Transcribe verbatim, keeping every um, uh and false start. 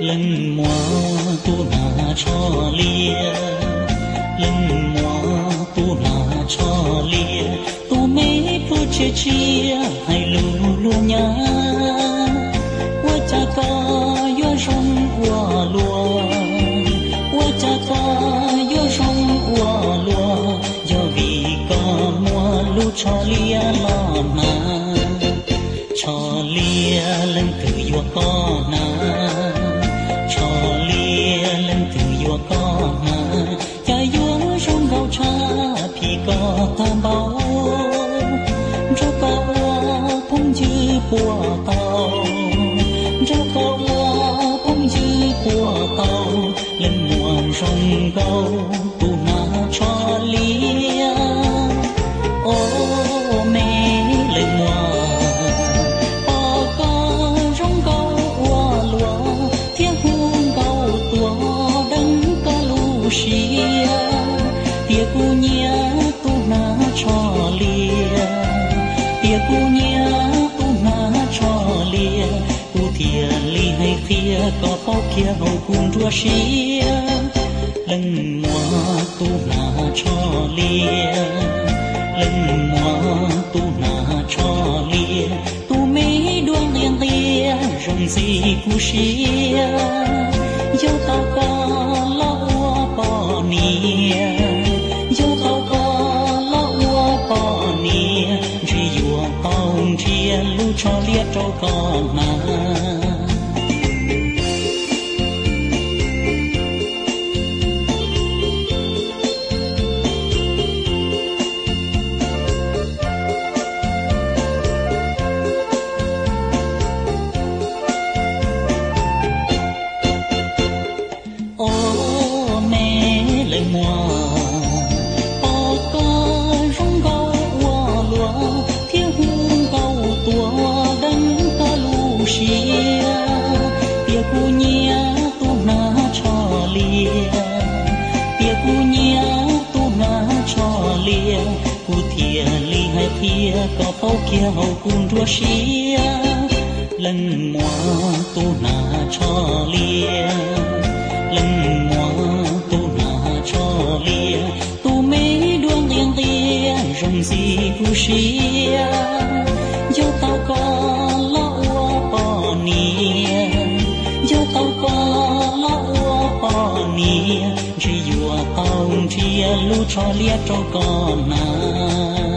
lần mùa tu na cho lia lần mùa tu na cho lia tu mấy tu chia chia hay lu lu nhá qua cha ca yo rong qua lúa qua cha ca yo rong qua lúa do vì có mùa lu cho lia lo na cho lia lần từ yo có na cho lia lần từ yo có na cha yo rong gạo cha thì có tam bao cho có phong dư của tàu cho có phong dư của tàu lần mùa rong gạo tu na cho lia ô mẹ lần mùa tia cu nhia tu na cho lia tia cu nhia tu na cho lia tu thia li hay khia có phao kia hậu cùng rùa xia lần mùa tu na cho lia lần mùa tu na cho lia tu mấy đuông liền tia rong gì cu xia yêu tao có lo bỏ nia yêu tao có lo bỏ nia chỉ yêu tao chia lu cho liệt trâu con na tia cu nhia tu na cho lia tia cu nhia tu na cho lia cu thia li hay thia có phao kia hậu cùng rùa xia lần mùa tu na cho lia lần mùa tu na cho lia tu mấy đuông liền tia rong gì cu xia do tao có lo bỏ nia do tao có lo bỏ nia chỉ yêu tao chia lu cho liệt cho con na